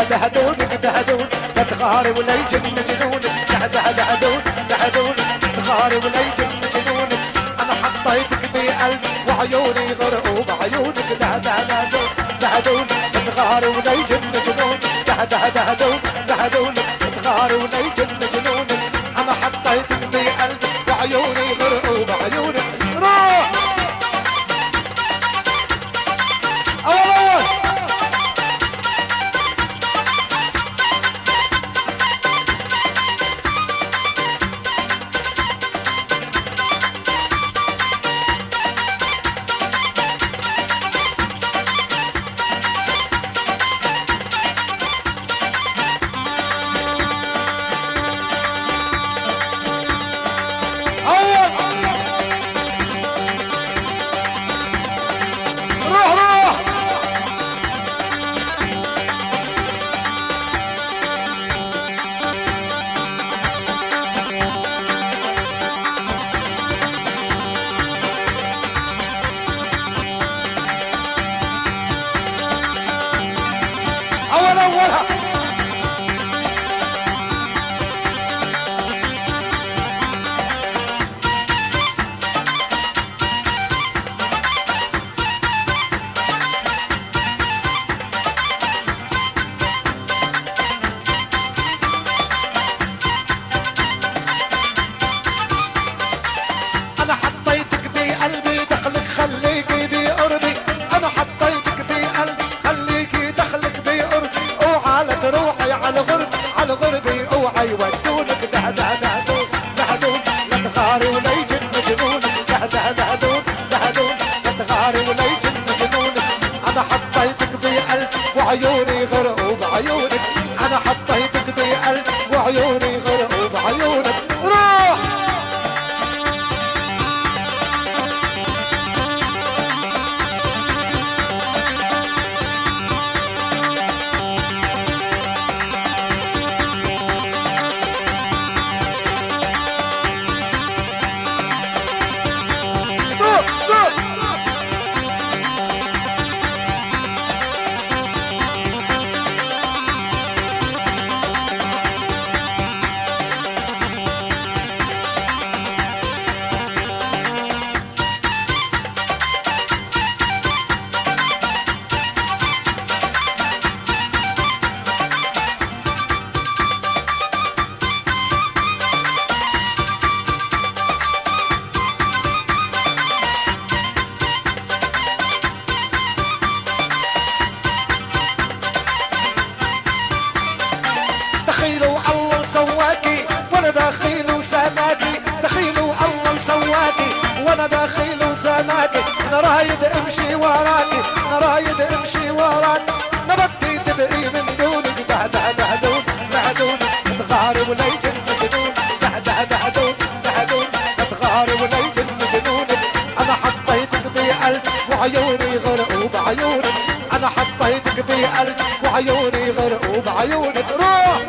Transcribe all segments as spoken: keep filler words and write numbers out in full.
دهدونك دهدون لا تغاري ولا يجن جنونك ده دهدون دهدون تغاري ولا يجن جنونك انا حطيتك بقلبي وعيوني غرقوا بعيونك ده دهدون دهدون لا تغاري ولا يجن جنونك ده دهدون دهدون تغاري ولا يجن جنونك انا حطيتك بقلبي وعيوني غرقوا بعيونك روح أول وعيوني غرقوا بعيونك انا حطيتك بقلبي وعيوني غرقوا بعيونك روح دخيلوا الله سواكي وانا داخل وسماكي دخيلوا الله سواكي وانا داخل وسماكي انا رايد امشي وراكي انا رايد امشي وراكي ما بدي تبقي من دونك ده ده دهدون دهدون تغاري ولا يجن جنونك ده ده دهدون دهدون تغاري ولا يجن جنونك انا حطيتك بقلبي وعيوني غرقوا بعيونك انا حطيتك بقلبي وعيوني غرقوا بعيونك روح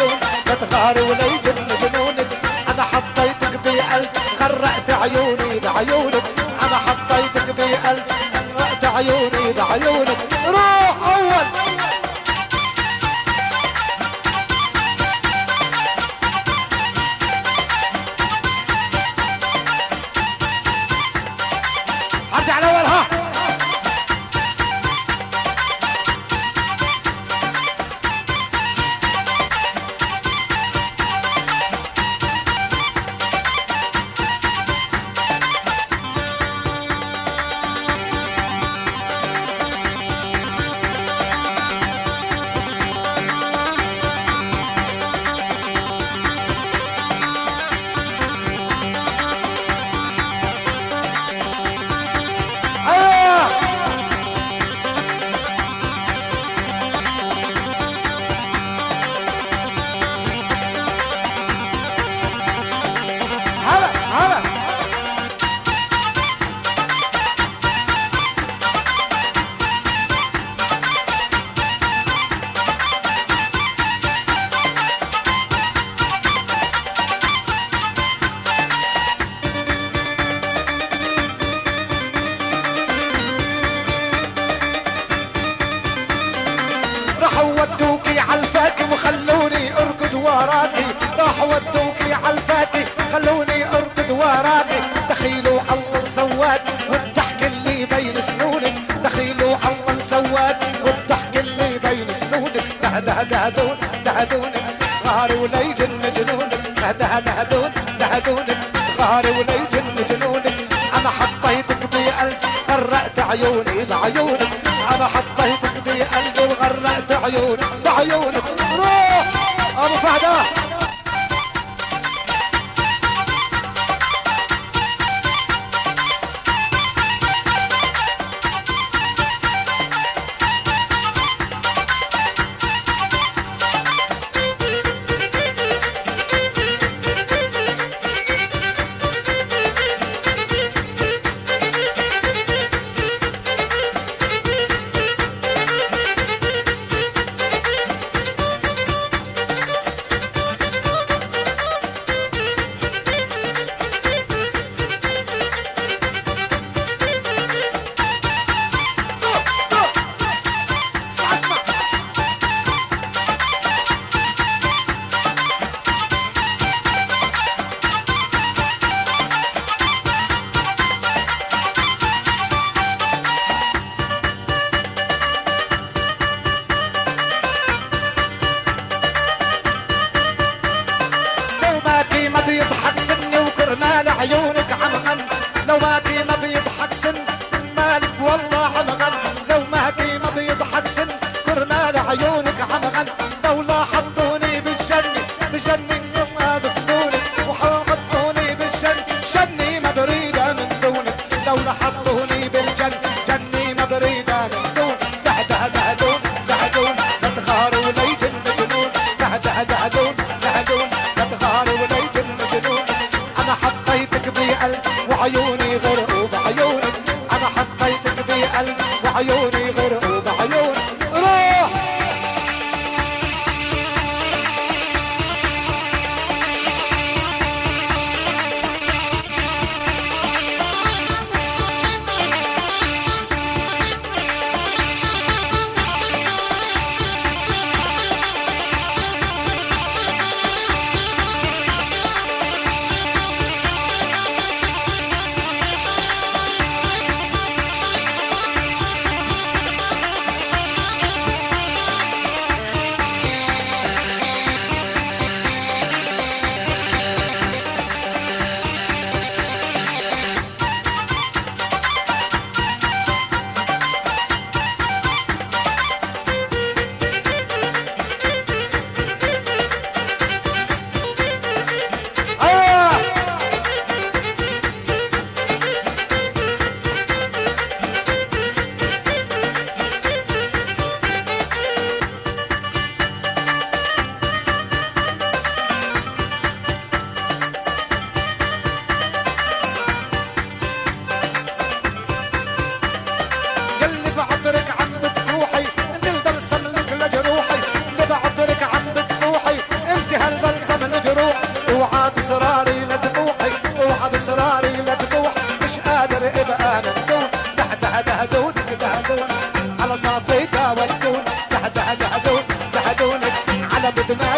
دهدون لا تغاري ولا يجن جنونك انا حطيتك بقلب غرقت عيوني بعيونك انا حطيتك بقلب غرقت عيوني بعيونك روح اول ارجع الاول ها ودوكي عالفاكي وخلوني اركض وراكي راح ودوكي عالفاكي خلوني اركض وراكي دخيلوا الله سواك والضحك اللي بين سنونك دخيلوا الله سواك والضحك اللي بين سنونك ده دهدون دهدونك غاري ولا يجن جنونك ده دهدون دهدونك غاري ولا يجن جنونك انا حطيتك بقلب غرقت عيوني بعيونك انا حطيتك بقلبي وغرقت عيوني بعيونك روح ابو فهده ما بيضحك سني وكرمال عيونك عمغن لو ما كي ما بيضحك سن مالك والله عمغن لو ما كي ما بيضحك سن كرمال عيونك عمغن لولا حطوني بالجنة بجنة ما بفدونك وحطوني بالجنة جنة ما بريدة من دونك لولا حطوني بالجنة جنة ما بريدة من دونك ده ده دهدون دهدون لا تغار ولا يجن جنون ده ده دهدون دهدون لا تغار ولا يجن انا حطيتك بقلب وعيوني غرقوا بعيونك انا حطيتك بقلب وعيوني غرقوا بعيونك روح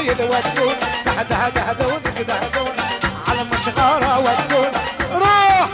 العمايل ودون دهده دهدون دهدون على المشغارة ودون روح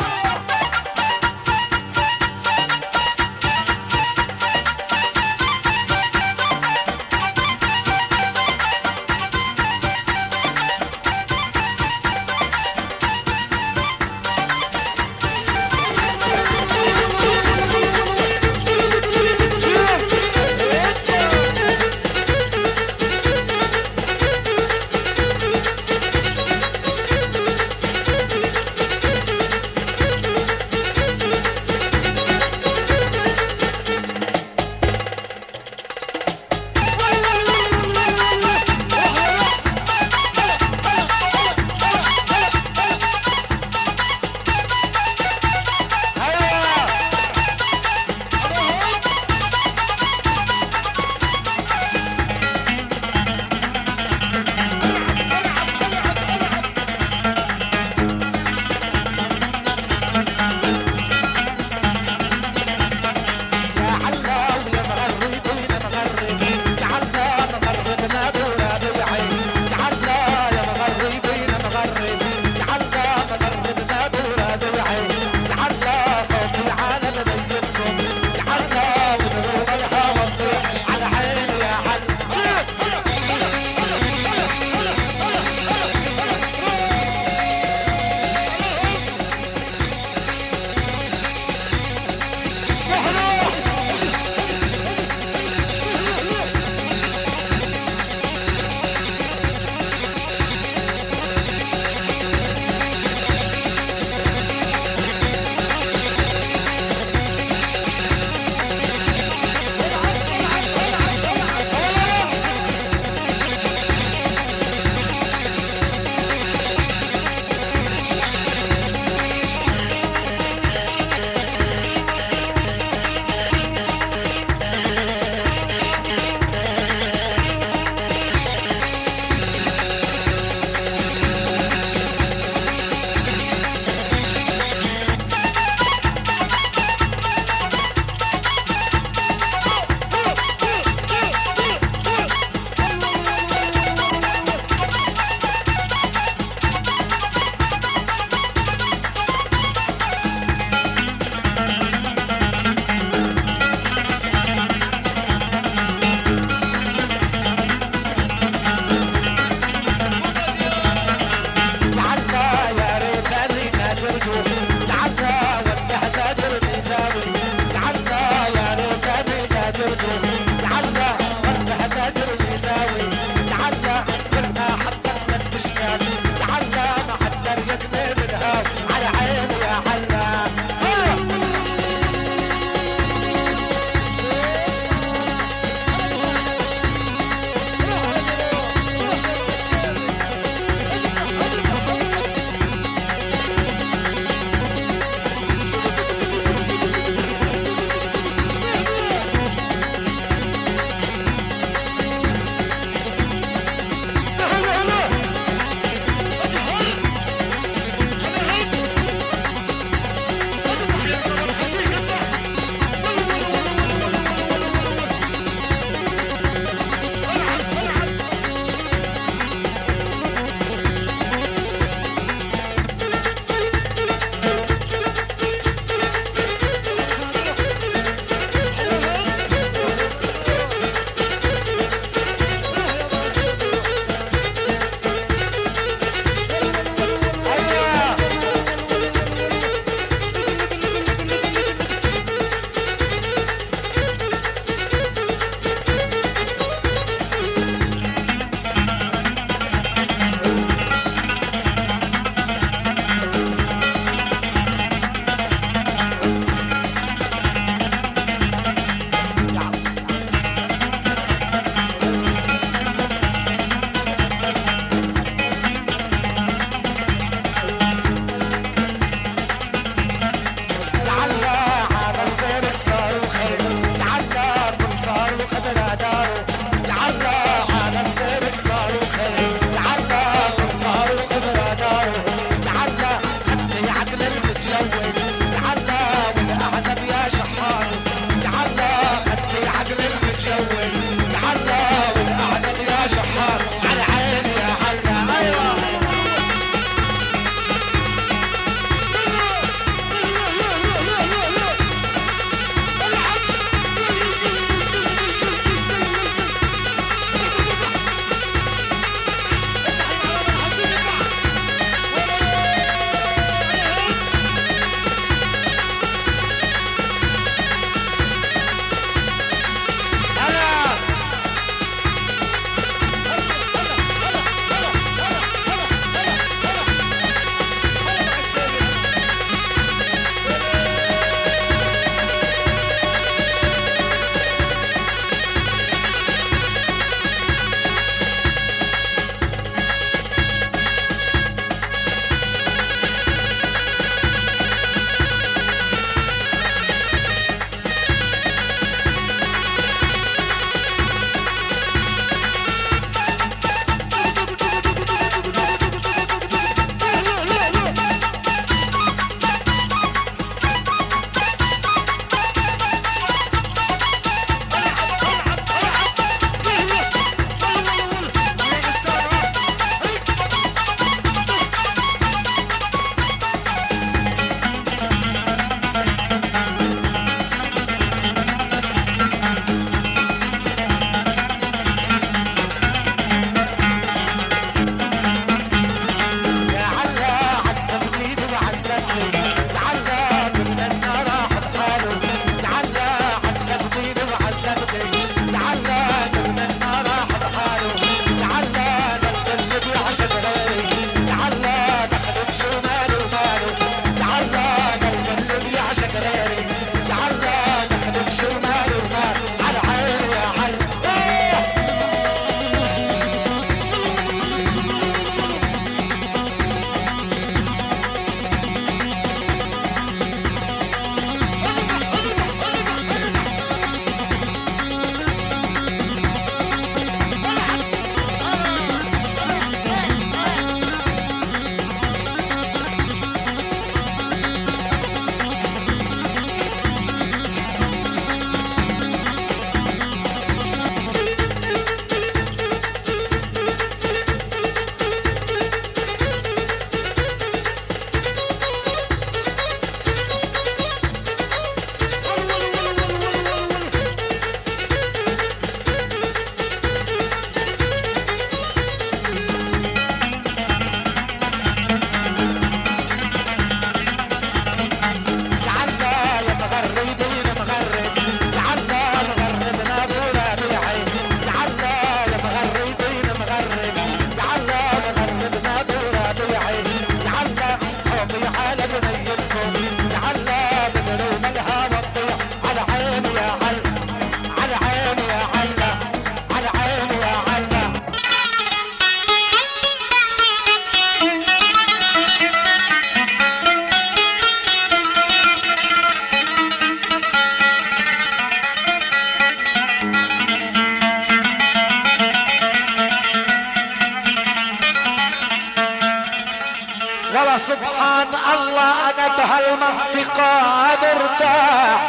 والله سبحان الله انا بهالمنطقة مرتاح،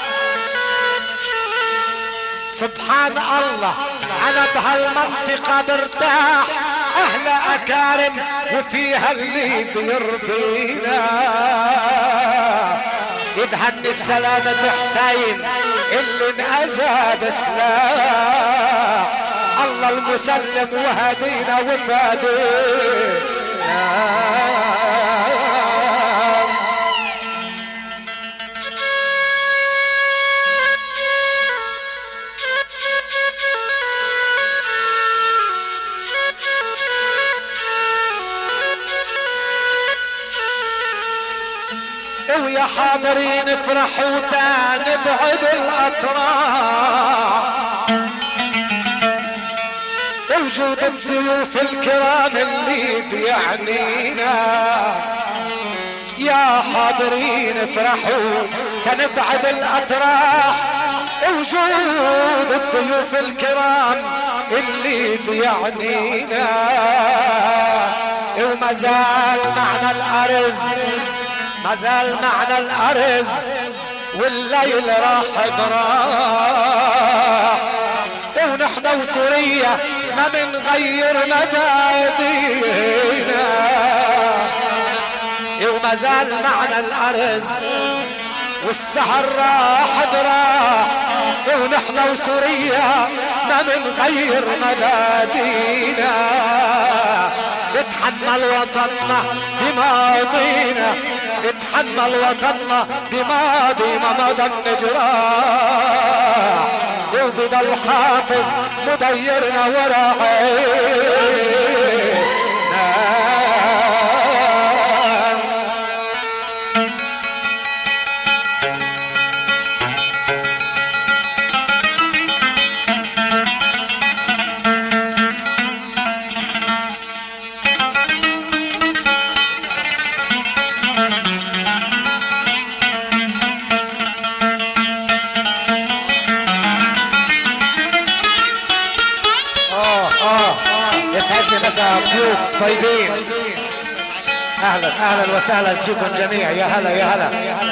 سبحان الله انا بهالمنطقة برتاح، اهل اكارم وفيها اللي بيرضينا، يتهني بسلامة حسين اللي انأذى بسلاح، الله المسلم وهدينا وفادينا. ويا حاضرين افرحوا تاني بعد الاطراف، وجود الضيوف الكرام اللي بيعنينا، يا حاضرين افرحوا تاني بعد الاطراف، وجود الضيوف الكرام اللي بيعنينا، وما زال معنا الارز، ما زال معنا الارز والليل راح براح، ونحن وسوريا ما بنغير مبادئنا، وما زال معنا الارز والسهر راح براح، ونحن وسوريا ما بنغير مبادئنا، نتحمل وطننا بماضينا، نتحمل وطننا بماضي ما مضى النجراح، وبدا الحافظ مديرنا وراعينا. يسعدني مساء ضيوف طيبين، اهلا اهلا وسهلا فيكم جميعا، يا هلا يا هلا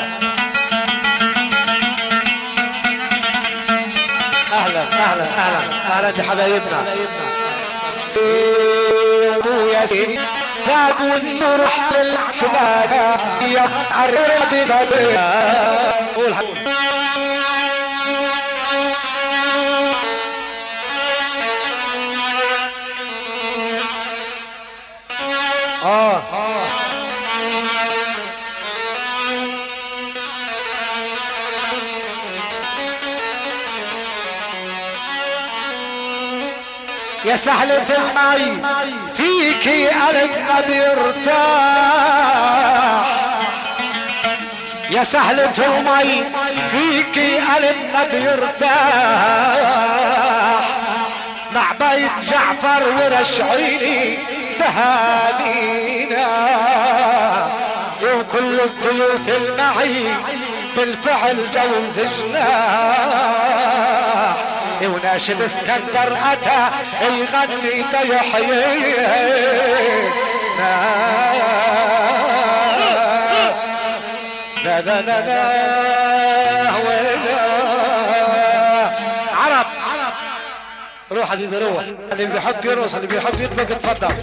اهلا اهلا اهلا اهلا بحبايبنا. يا سيدي زاد والنور حل الحباب يا عرضي قول آه. آه. يا سهلة المي فيكي قلبنا بيرتاح، يا سهلة المي فيكي قلبنا بيرتاح، مع بيت جعفر ورشعيني تهانينا، وكل الضيوف المعي بالفعل جوز جناح، وناشد اسكندر اتى يغني تيحيينا. لا لا لا لا وينا عرب روح حبيبي روح، اللي بيحب يرقص اللي بيحب يطلق اتفضل.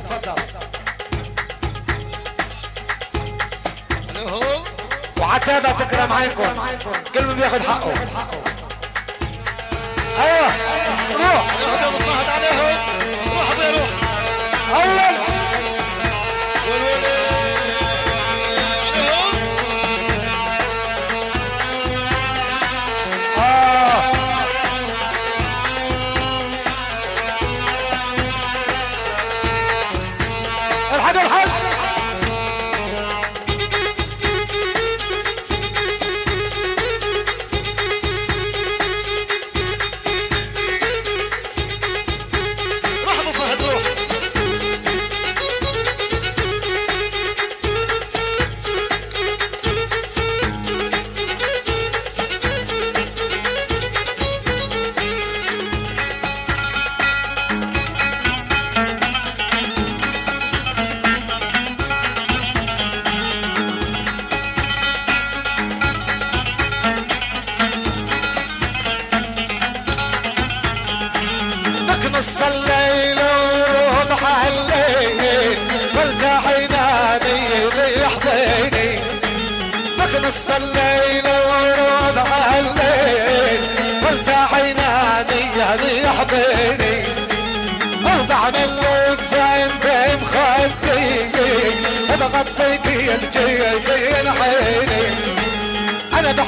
وعتابة تكرم عينكم، كل من بياخد حقه. ايوه روح روح عليهم، روح ابوي روح اول الحق الحق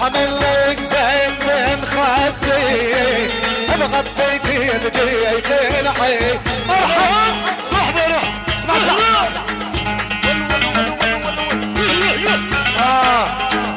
حمل لك زين من خدي بغطيتي بجيت الحي مرحبا مرحبا روح اسمع اسمع اه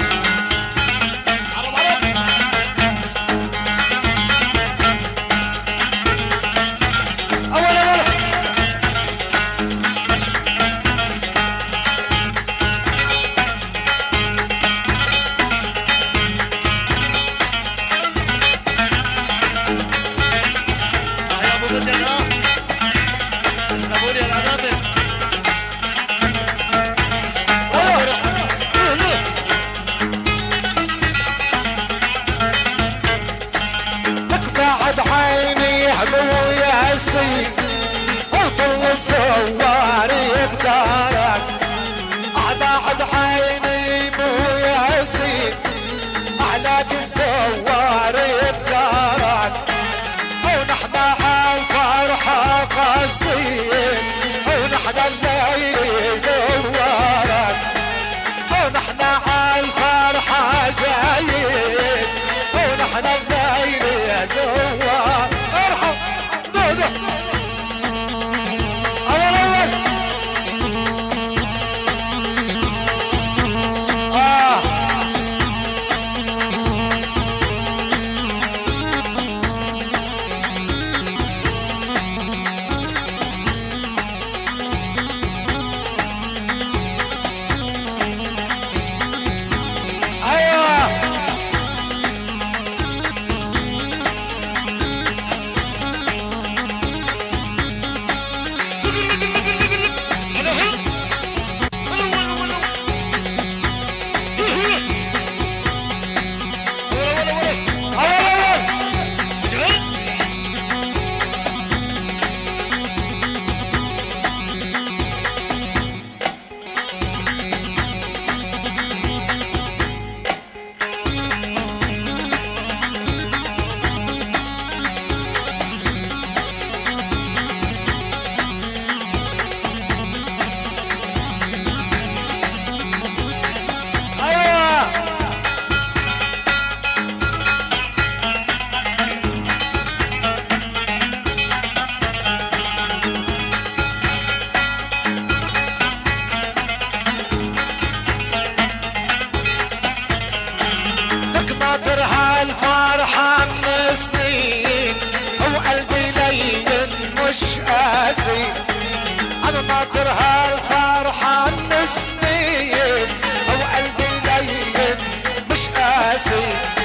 الزواري بدارك أبعد عيني مو ياسين أحلاك الزواري بدارك ونحن عالفرحة قاصدين ونحن الليل زوارك ونحن عالفرحة جايين ونحن الليل زوار ارحم دودو الفرحة من سنين وقلبي لين مش قاسي أنا ناطر هالفرحة من سنين وقلبي لين مش قاسي